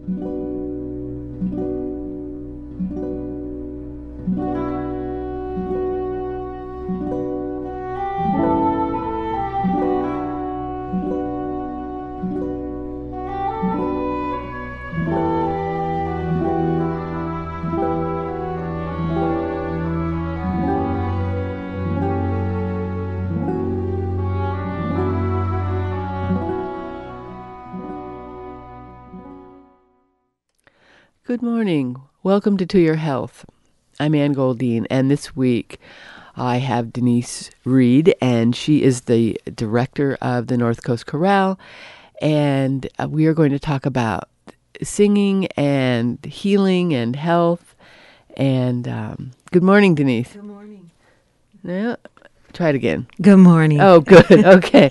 Good morning. Welcome to Your Health. I'm Ann Goldine, and this week I have Denise Reed, and she is the director of the North Coast Chorale, and we are going to talk about singing and healing and health. And good morning, Denise. Good morning. Yeah, try it again. Good morning. Oh, good. Okay.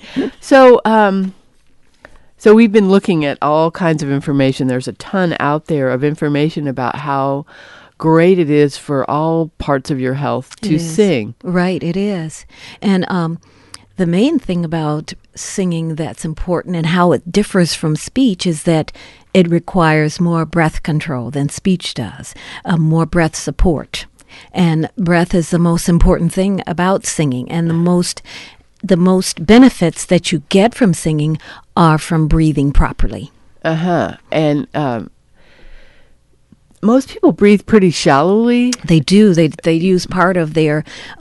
So we've been looking at all kinds of information. There's a ton out there of information about how great it is for all parts of your health to sing. Right, it is. And the main thing about singing that's important and how it differs from speech is that it requires more breath control than speech does, more breath support. And breath is the most important thing about singing, and the most benefits that you get from singing are from breathing properly. And most people breathe pretty shallowly. They do. They use part of their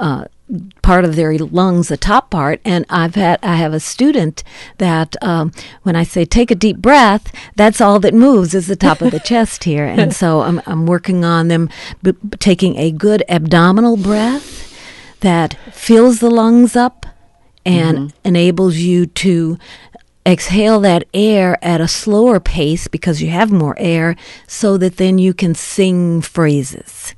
lungs, the top part. And I have a student that when I say take a deep breath, that's all that moves is the top of the chest here. And so I'm working on them taking a good abdominal breath that fills the lungs up and enables you to exhale that air at a slower pace because you have more air, so that then you can sing phrases.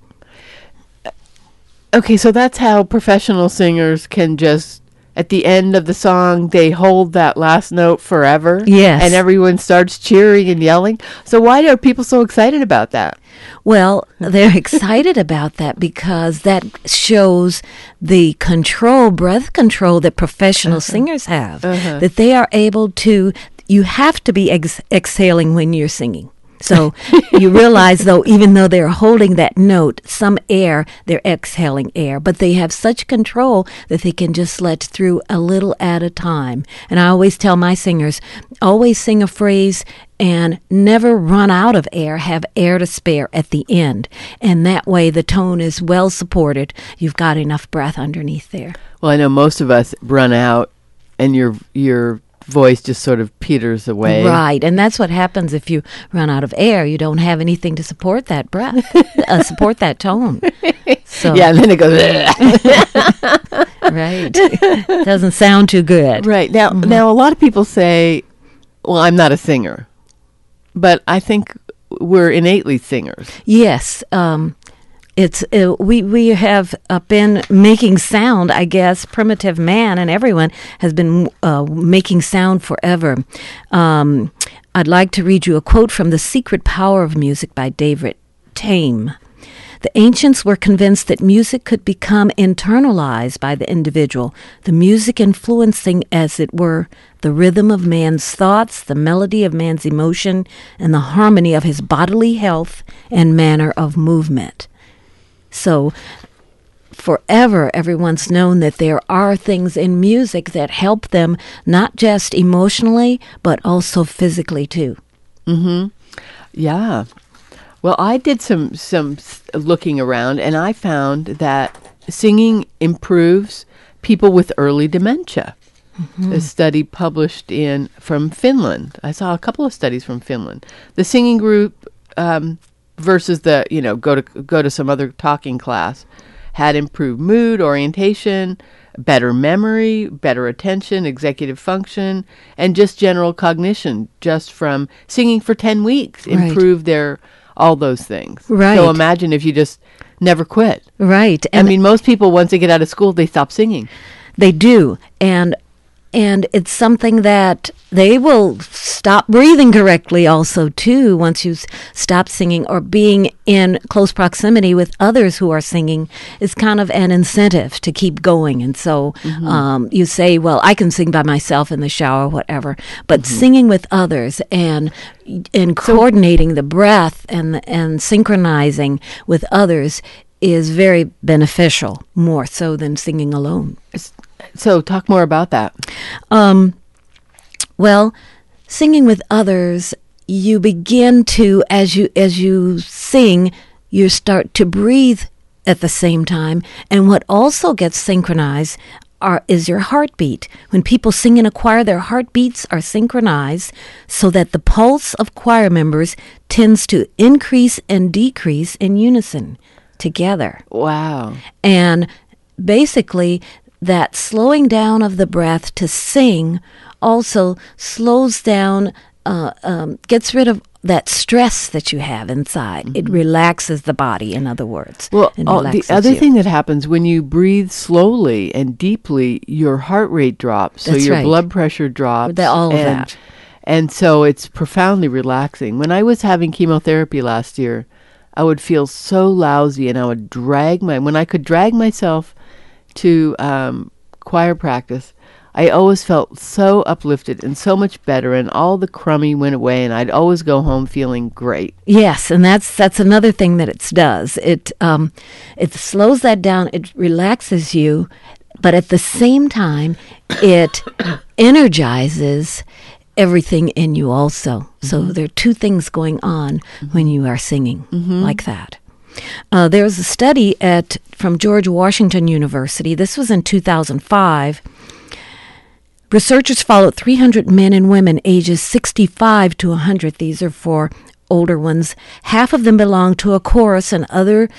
Okay, so that's how professional singers can just, at the end of the song, they hold that last note forever. Yes. And everyone starts cheering and yelling. So why are people so excited about that? Well, they're excited about that because that shows the breath control that professional singers have, that they are able to, you have to be exhaling when you're singing. So you realize, though, even though they're holding that note, some air, they're exhaling air, but they have such control that they can just let through a little at a time. And I always tell my singers, always sing a phrase and never run out of air. Have air to spare at the end. And that way the tone is well supported. You've got enough breath underneath there. Well, I know most of us run out and your voice just sort of peters away. Right, and that's what happens if you run out of air. You don't have anything to support that breath, support that tone. So, yeah, and then it goes, right. Doesn't sound too good. Right. Now, a lot of people say, well, I'm not a singer. But I think we're innately singers. Yes. We have been making sound, I guess. Primitive man and everyone has been making sound forever. I'd like to read you a quote from The Secret Power of Music by David Tame. The ancients were convinced that music could become internalized by the individual, the music influencing, as it were, the rhythm of man's thoughts, the melody of man's emotion, and the harmony of his bodily health and manner of movement. So forever, everyone's known that there are things in music that help them not just emotionally, but also physically, too. Yeah. Well, I did some looking around, and I found that singing improves people with early dementia. A study published from Finland. I saw a couple of studies from Finland. The singing group versus the go to some other talking class had improved mood, orientation, better memory, better attention, executive function, and just general cognition. Just from singing for 10 weeks, improved all those things. Right. So imagine if you just never quit. Right. And I mean, most people, once they get out of school, they stop singing. They do. And And it's something that they will stop breathing correctly also, too, once you stop singing, or being in close proximity with others who are singing is kind of an incentive to keep going. And so you say, well, I can sing by myself in the shower, whatever, but singing with others and coordinating the breath and synchronizing with others is very beneficial, more so than singing alone. So talk more about that. Well, singing with others, you begin to, as you sing, you start to breathe at the same time. And what also gets synchronized is your heartbeat. When people sing in a choir, their heartbeats are synchronized so that the pulse of choir members tends to increase and decrease in unison together. Wow. And basically, that slowing down of the breath to sing also slows down, gets rid of that stress that you have inside. It relaxes the body, in other words. Well, the other thing that happens when you breathe slowly and deeply, your heart rate drops. So your blood pressure drops. All of that. And so it's profoundly relaxing. When I was having chemotherapy last year, I would feel so lousy, and I would when I could drag myself to choir practice, I always felt so uplifted and so much better, and all the crummy went away, and I'd always go home feeling great. Yes, and that's another thing that it does. It slows that down. It relaxes you, but at the same time, it energizes everything in you also. So there are two things going on when you are singing like that. There's a study from George Washington University. This was in 2005. Researchers followed 300 men and women ages 65 to 100. These are for older ones. Half of them belonged to a chorus, and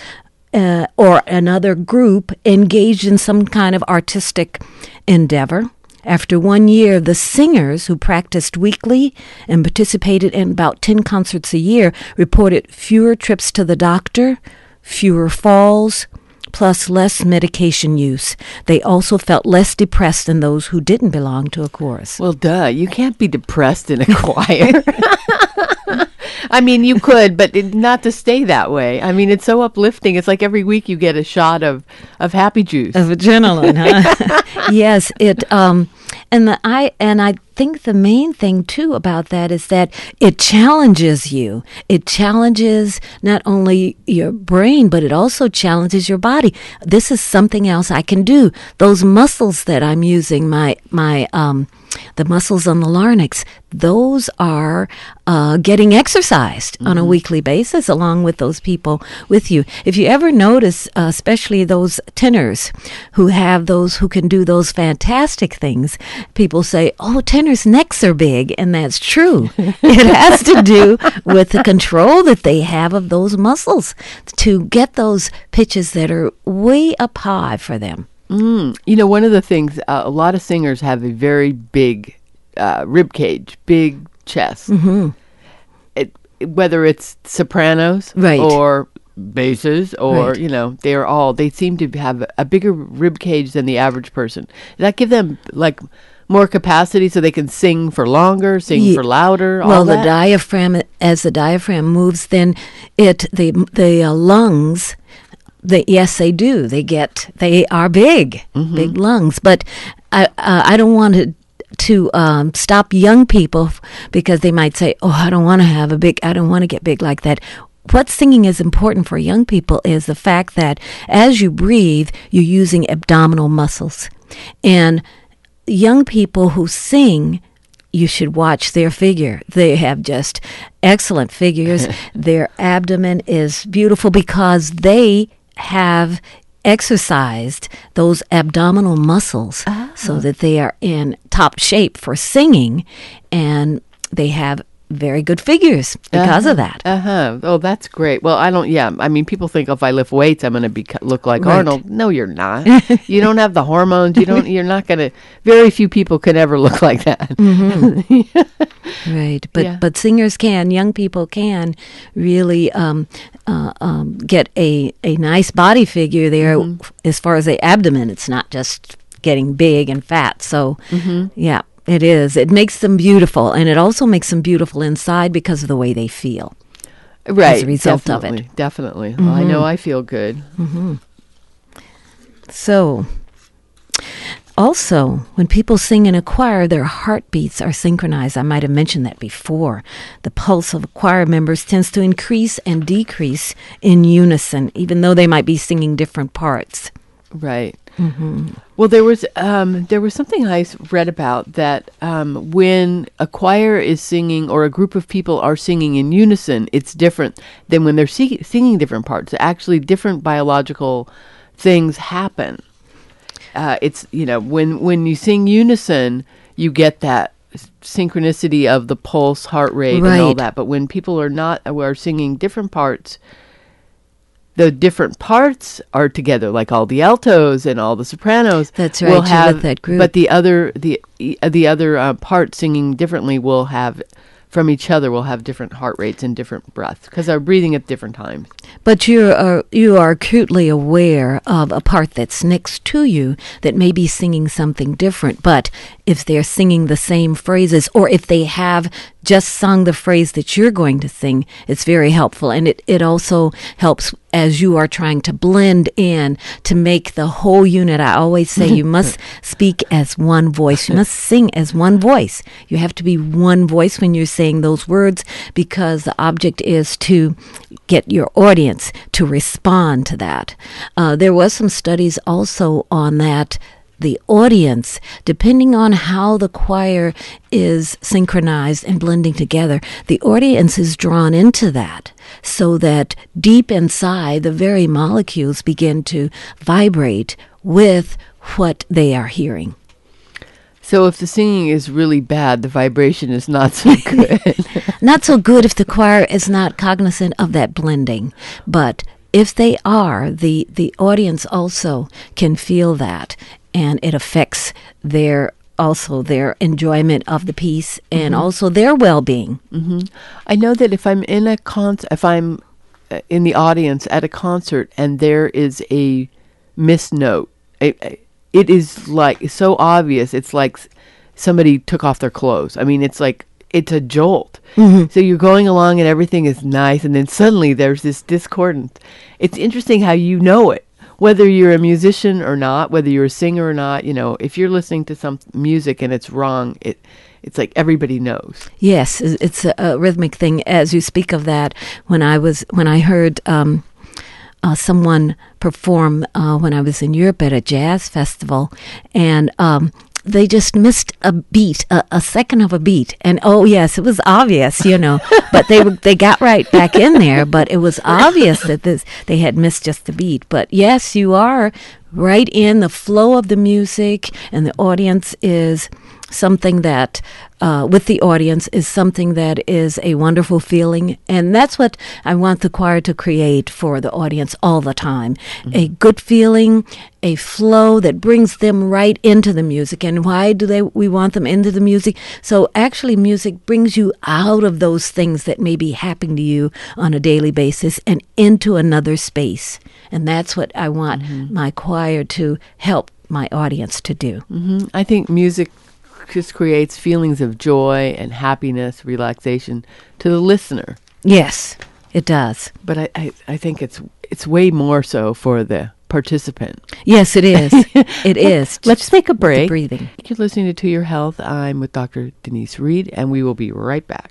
another group engaged in some kind of artistic endeavor. After 1 year, the singers, who practiced weekly and participated in about 10 concerts a year, reported fewer trips to the doctor, fewer falls, plus less medication use. They also felt less depressed than those who didn't belong to a chorus. Well, duh. You can't be depressed in a choir. I mean, you could, but not to stay that way. I mean, it's so uplifting. It's like every week you get a shot of happy juice. Of adrenaline, huh? Yes, I think the main thing too about that is that it challenges you. It challenges not only your brain, but it also challenges your body. This is something else I can do. Those muscles that I'm using, the muscles on the larynx, those are getting exercised on a weekly basis along with those people with you. If you ever notice, especially those tenors who can do those fantastic things, people say, oh, tenors' necks are big, and that's true. It has to do with the control that they have of those muscles to get those pitches that are way up high for them. You know, one of the things, a lot of singers have a very big rib cage, big chest. Whether it's sopranos or basses or, they seem to have a bigger rib cage than the average person. Does that give them, like, more capacity so they can sing for longer, sing for louder? The diaphragm, as the diaphragm moves, then the lungs... yes, they do. They are big, big lungs. But I don't want to stop young people because they might say, "Oh, I don't want to get big like that." What singing is important for young people is the fact that as you breathe, you're using abdominal muscles, and young people who sing, you should watch their figure. They have just excellent figures. Their abdomen is beautiful because they have exercised those abdominal muscles so that they are in top shape for singing, and they have very good figures because of that. Oh, that's great. Well, I mean, people think if I lift weights, I'm going to look like Arnold. No, you're not. You don't have the hormones. You're not going to, very few people can ever look like that. Right. But singers can, young people can really get a nice body figure there as far as the abdomen. It's not just getting big and fat. So, yeah, it is. It makes them beautiful, and it also makes them beautiful inside because of the way they feel. Right. As a result of it. Definitely. Well, I know I feel good. So, also, when people sing in a choir, their heartbeats are synchronized. I might have mentioned that before. The pulse of choir members tends to increase and decrease in unison, even though they might be singing different parts. Right. Well, there was something I read about that when a choir is singing or a group of people are singing in unison, it's different than when they're singing different parts. Actually, different biological things happen. It's, when you sing unison, you get that synchronicity of the pulse, heart rate, and all that. But when people are singing different parts, the different parts are together, like all the altos and all the sopranos. That's right. Will have, with that group. But the other parts singing differently will have from each other will have different heart rates and different breaths because they're breathing at different times. But you are acutely aware of a part that's next to you that may be singing something different. But if they're singing the same phrases, or if they have just sung the phrase that you're going to sing, it's very helpful. And it also helps as you are trying to blend in to make the whole unit. I always say you must speak as one voice. You must sing as one voice. You have to be one voice when you're saying those words, because the object is to get your audience to respond to that. There was some studies also on that. The audience, depending on how the choir is synchronized and blending together, the audience is drawn into that, so that deep inside, the very molecules begin to vibrate with what they are hearing. So if the singing is really bad, the vibration is not so good. Not so good if the choir is not cognizant of that blending, but if they are, the audience also can feel that. And it affects their enjoyment of the piece and also their well-being. I know that if I'm in in the audience at a concert and there is a missed note, it is like so obvious. It's like somebody took off their clothes. I mean, it's like it's a jolt. So you're going along and everything is nice, and then suddenly there's this discordance. It's interesting how you know it. Whether you're a musician or not, whether you're a singer or not, if you're listening to some music and it's wrong, it's like everybody knows. Yes, it's a rhythmic thing. As you speak of that, when I heard someone perform when I was in Europe at a jazz festival, and they just missed a beat, a second of a beat. And oh yes, it was obvious, but they got right back in there, but it was obvious that they had missed just a beat. But yes, you are right in the flow of the music, and the audience is something that with the audience is something that is a wonderful feeling. And that's what I want the choir to create for the audience all the time. A good feeling, a flow that brings them right into the music. And why do we want them into the music? So actually music brings you out of those things that may be happening to you on a daily basis and into another space. And that's what I want my choir to help my audience to do. I think music just creates feelings of joy and happiness, relaxation to the listener. Yes, it does. But I think it's way more so for the participant. Yes, it is. It is. Let's take a break. Breathing. You're listening to Your Health. I'm with Dr. Denise Reed, and we will be right back.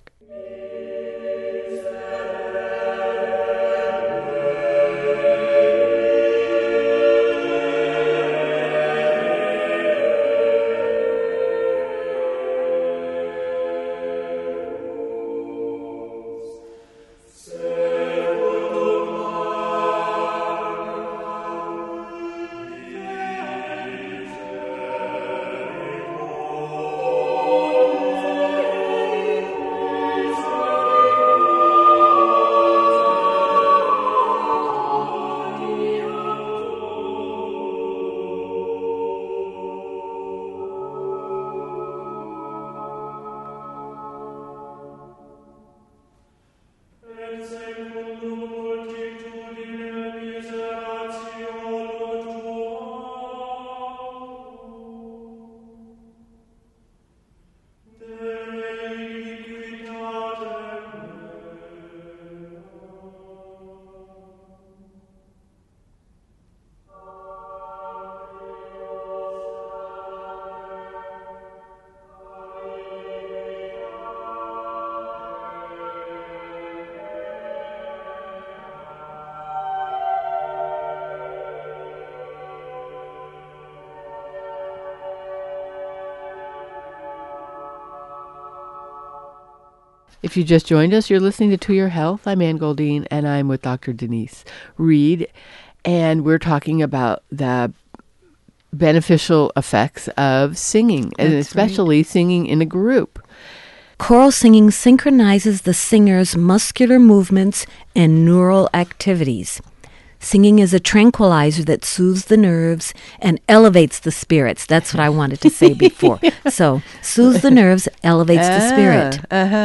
If you just joined us, you're listening to Your Health. I'm Ann Goldine, and I'm with Dr. Denise Reed, and we're talking about the beneficial effects of singing, and especially singing in a group. Choral singing synchronizes the singer's muscular movements and neural activities. Singing is a tranquilizer that soothes the nerves and elevates the spirits. That's what I wanted to say before. So, soothes the nerves, elevates the spirit.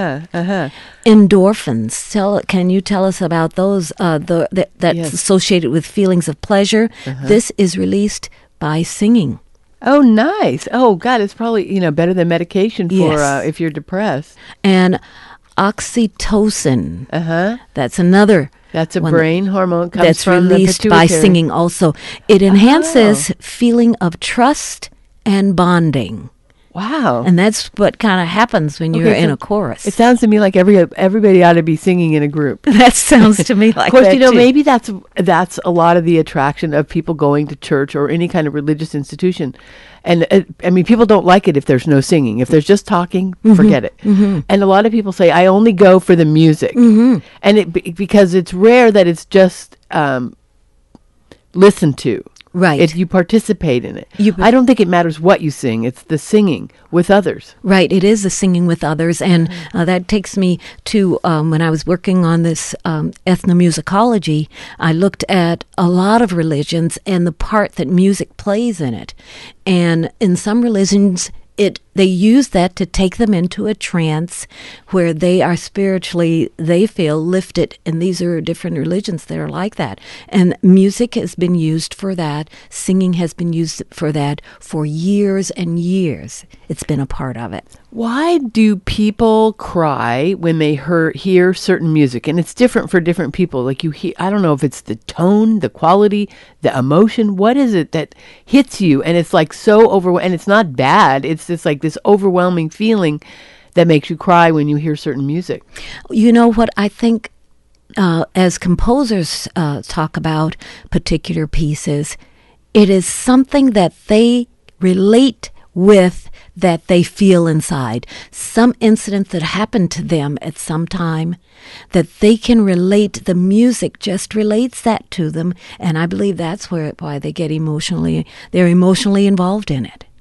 Endorphins. Can you tell us about those? That's associated with feelings of pleasure. This is released by singing. Oh, nice. Oh, God, it's probably, better than medication for if you're depressed. And oxytocin. That's another. That's a brain hormone. Comes that's from released the by pituitary. singing also. It enhances feeling of trust and bonding. Wow. And that's what kind of happens when you're in a chorus. It sounds to me like everybody ought to be singing in a group. That sounds to me like of course, that too. maybe that's a lot of the attraction of people going to church or any kind of religious institution. And people don't like it if there's no singing. If there's just talking, forget it. And a lot of people say, I only go for the music. And because it's rare that it's just listened to. Right. If you participate in it. I don't think it matters what you sing. It's the singing with others. Right. It is the singing with others. And that takes me to when I was working on this ethnomusicology, I looked at a lot of religions and the part that music plays in it. And in some religions, they use that to take them into a trance where they are spiritually, they feel lifted. And these are different religions that are like that. And music has been used for that. Singing has been used for that for years and years. It's been a part of it. Why do people cry when they hear certain music? And it's different for different people. Like I don't know if it's the tone, the quality, the emotion. What is it that hits you? And it's like so overwhelming. And it's not bad. It's just like this overwhelming feeling that makes you cry when you hear certain music. You know what I think as composers talk about particular pieces, it is something that they relate with, that they feel inside. Some incident that happened to them at some time that they can relate. The music just relates that to them. And I believe that's why they get they're emotionally involved in it.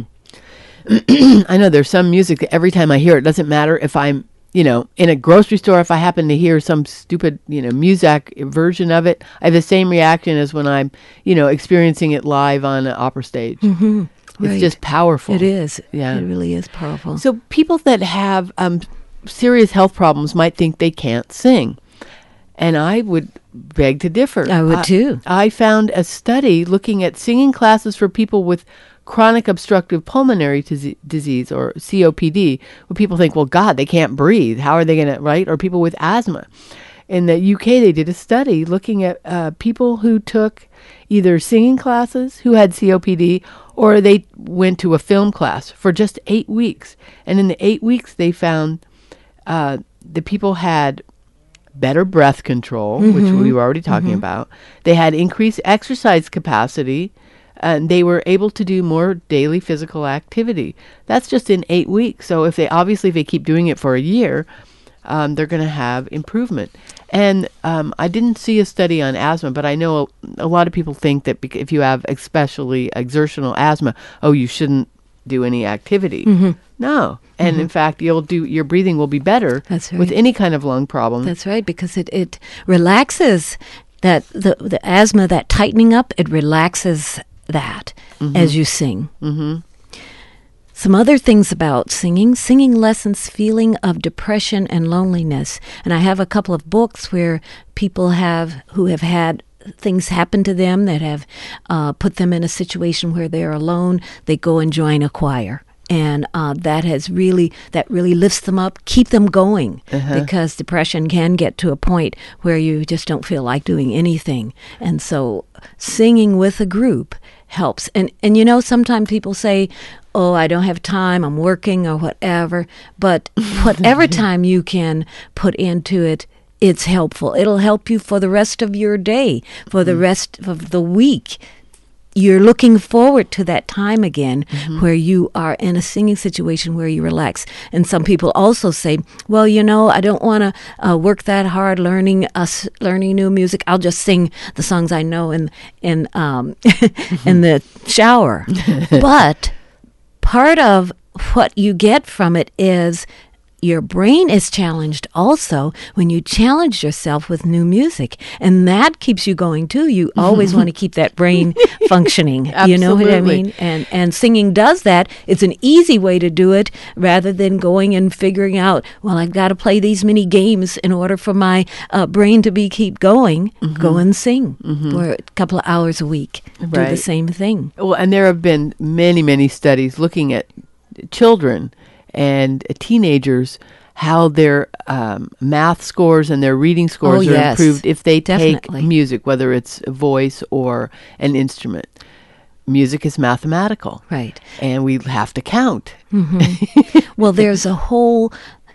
I know there's some music that every time I hear it, doesn't matter if I'm, in a grocery store, if I happen to hear some stupid, music version of it, I have the same reaction as when I'm, experiencing it live on an opera stage. It's just powerful. It is. Yeah. It really is powerful. So people that have serious health problems might think they can't sing. And I would beg to differ. I would too. I found a study looking at singing classes for people with chronic obstructive pulmonary disease, or COPD, where people think, well, God, they can't breathe. How are they going to, right? Or people with asthma. In the UK, they did a study looking at people who took either singing classes who had COPD, or they went to a film class for just 8 weeks. And in the 8 weeks, they found the people had better breath control, which we were already talking about. They had increased exercise capacity, and they were able to do more daily physical activity. That's just in 8 weeks. So if they keep doing it for a year, they're going to have improvement. And I didn't see a study on asthma, but I know a lot of people think that if you have especially exertional asthma, you shouldn't do any activity. No. And in fact, your breathing will be better with any kind of lung problem. That's right, because it relaxes that the asthma, that tightening up, it relaxes that as you sing. Some other things about singing. Singing lessens feeling of depression and loneliness. And I have a couple of books where people who have had things happen to them that have put them in a situation where they're alone. They go and join a choir. And that really lifts them up, keep them going, because depression can get to a point where you just don't feel like doing anything. And so singing with a group helps. And sometimes people say, oh, I don't have time, I'm working or whatever. But whatever time you can put into it, it's helpful. It'll help you for the rest of your day, for the rest of the week. you're looking forward to that time again where you are in a singing situation where you relax. And some people also say, well, I don't want to work that hard learning new music. I'll just sing the songs I know in in the shower. But part of what you get from it is your brain is challenged also when you challenge yourself with new music. And that keeps you going too. You always want to keep that brain functioning. You know what I mean? And singing does that. It's an easy way to do it rather than going and figuring out, well, I've got to play these many games in order for my brain to keep going. Go and sing for a couple of hours a week. Do the same thing. Well, and there have been many, many studies looking at children and teenagers, how their math scores and their reading scores are improved if they take music, whether it's a voice or an instrument. Music is mathematical. Right. And we have to count. Well, there's a whole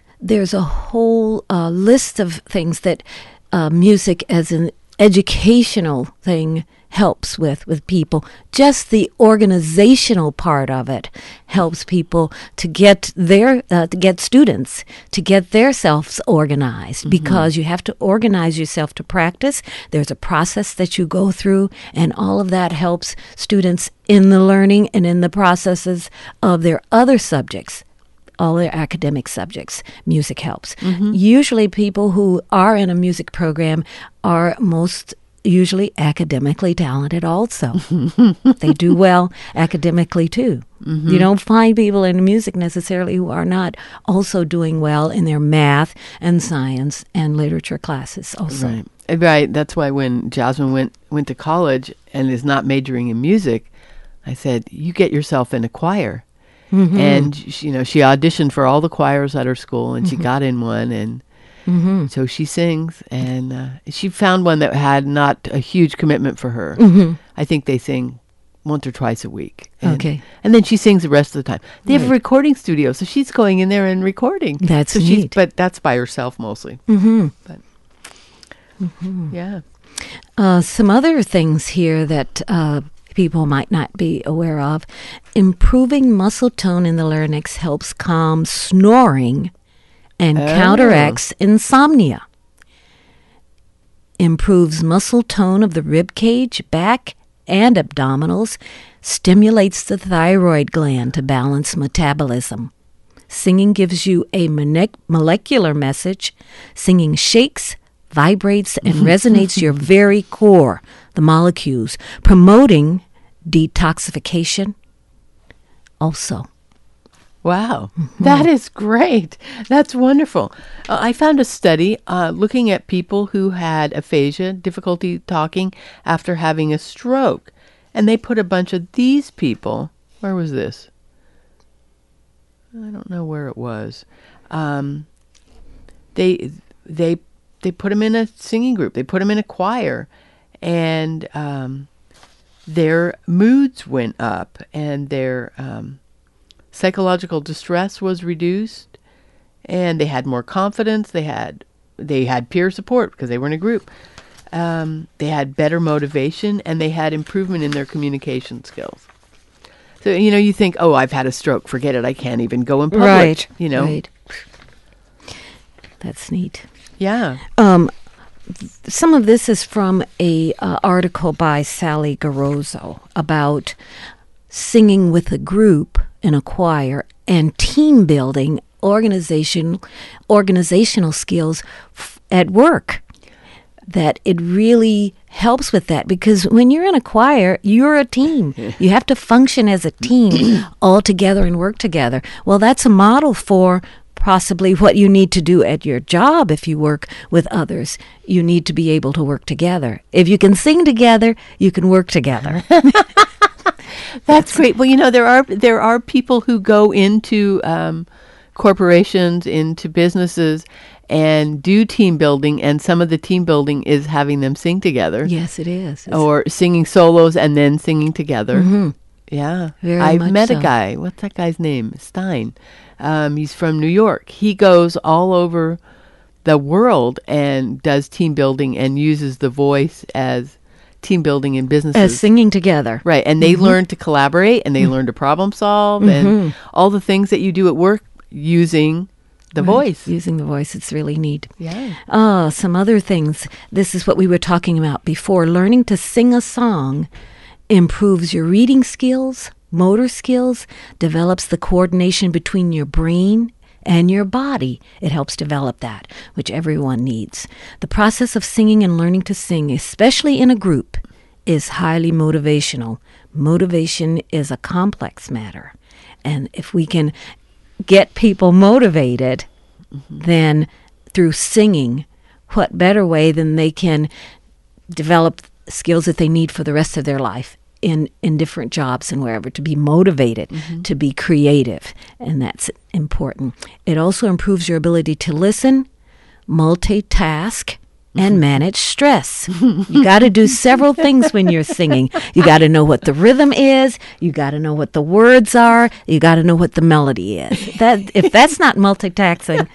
list of things that music as an educational thing helps with people. Just the organizational part of it helps people to get students to get themselves organized, because you have to organize yourself to practice. There's a process that you go through, and all of that helps students in the learning and in the processes of their other subjects. All their academic subjects, music helps. Usually people who are in a music program are most usually academically talented also. They do well academically too. You don't find people in music necessarily who are not also doing well in their math and science and literature classes also. Right. That's why when Jasmine went to college and is not majoring in music, I said, you get yourself in a choir. And she auditioned for all the choirs at her school, and she got in one, and so she sings, and she found one that had not a huge commitment for her. I think they sing once or twice a week. And then she sings the rest of the time. They have a recording studio, so she's going in there and recording. That's neat. But that's by herself mostly. But, yeah. Some other things here that people might not be aware of. Improving muscle tone in the larynx helps calm snoring and counteracts insomnia. Improves muscle tone of the rib cage, back, and abdominals. Stimulates the thyroid gland to balance metabolism. Singing gives you a molecular message. Singing shakes, vibrates, and resonates your very core, the molecules, promoting detoxification also. Wow, that is great. That's wonderful. I found a study looking at people who had aphasia, difficulty talking after having a stroke. And they put a bunch of these people, where was this? I don't know where it was. They put them in a singing group. They put them in a choir. And their moods went up, and their psychological distress was reduced, and they had more confidence. They had peer support because they were in a group. They had better motivation, and they had improvement in their communication skills. So, you think, oh, I've had a stroke. Forget it. I can't even go in public. Right. That's neat. Yeah. Some of this is from a article by Sally Garozzo about singing with a group in a choir and team building, organizational skills at work. That it really helps with that, because when you're in a choir, you're a team. You have to function as a team all together and work together. Well, that's a model for possibly what you need to do at your job. If you work with others, you need to be able to work together. If you can sing together, you can work together. That's great. Well, there are people who go into corporations, into businesses, and do team building, and some of the team building is having them sing together. Yes, it is. Or singing solos and then singing together. Yeah. I've met a guy. What's that guy's name? Stein. He's from New York. He goes all over the world and does team building and uses the voice as team building in businesses. As singing together. Right. And they learn to collaborate and they learn to problem solve and all the things that you do at work using the voice. Using the voice. It's really neat. Yeah. Some other things. This is what we were talking about before. Learning to sing a song improves your reading skills, motor skills, develops the coordination between your brain and your body. It helps develop that, which everyone needs. The process of singing and learning to sing, especially in a group, is highly motivational. Motivation is a complex matter. And if we can get people motivated, then through singing, what better way than they can develop skills that they need for the rest of their life in different jobs and wherever, to be motivated, to be creative, and that's important. It also improves your ability to listen, multitask, and manage stress. You got to do several things when you're singing. You got to know what the rhythm is. You got to know what the words are. You got to know what the melody is. That if that's not multitasking,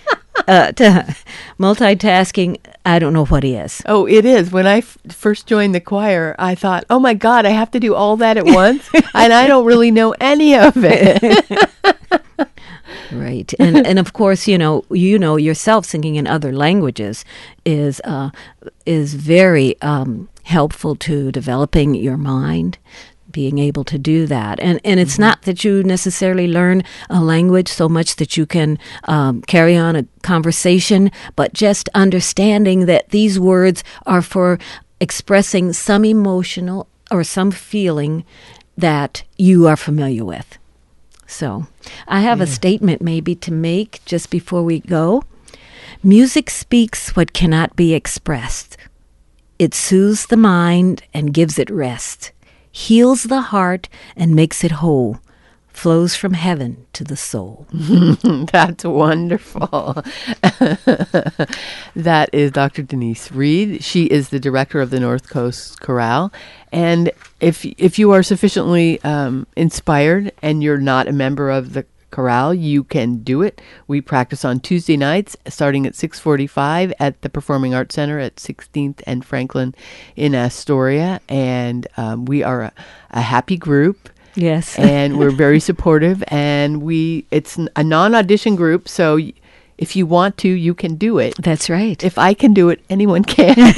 I don't know what is. Oh, it is. When I first joined the choir, I thought, oh my God, I have to do all that at once. And I don't really know any of it. Right. And of course, you know yourself singing in other languages is very helpful to developing your mind, being able to do that. And it's not that you necessarily learn a language so much that you can carry on a conversation, but just understanding that these words are for expressing some emotional or some feeling that you are familiar with. So I have a statement maybe to make just before we go. Music speaks what cannot be expressed. It soothes the mind and gives it rest, heals the heart and makes it whole, flows from heaven to the soul. That's wonderful. That is Dr. Denise Reed. She is the director of the North Coast Chorale. And if you are sufficiently inspired and you're not a member of the chorale, you can do it. We practice on Tuesday nights starting at 6:45 at the Performing Arts Center at 16th and Franklin in Astoria. And we are a happy group. Yes. And we're very supportive. And it's a non-audition group, so if you want to, you can do it. That's right. If I can do it, anyone can.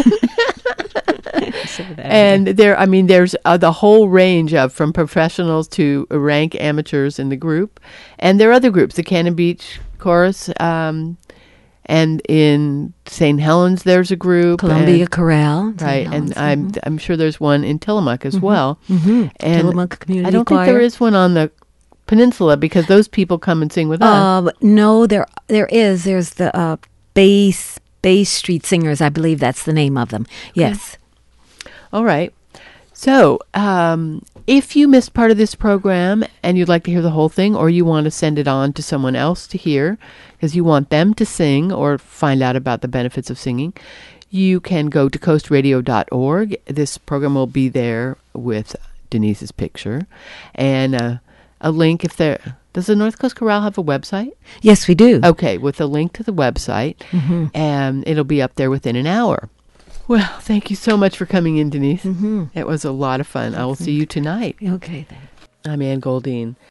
And there's the whole range of from professionals to rank amateurs in the group, and there are other groups, the Cannon Beach Chorus, and in St. Helens there's a group, Columbia Chorale, right? And I'm sure there's one in Tillamook as well. And Tillamook Community Choir. I don't think there is one on the peninsula because those people come and sing with us. No, there is. There's the Bay Street Singers, I believe that's the name of them. Yes. All right. So, if you missed part of this program and you'd like to hear the whole thing, or you want to send it on to someone else to hear because you want them to sing or find out about the benefits of singing, you can go to coastradio.org. This program will be there with Denise's picture and a link if there... Does the North Coast Chorale have a website? Yes, we do. Okay, with a link to the website, and it'll be up there within an hour. Well, thank you so much for coming in, Denise. It was a lot of fun. I will see you tonight. Okay, then. I'm Ann Goldine.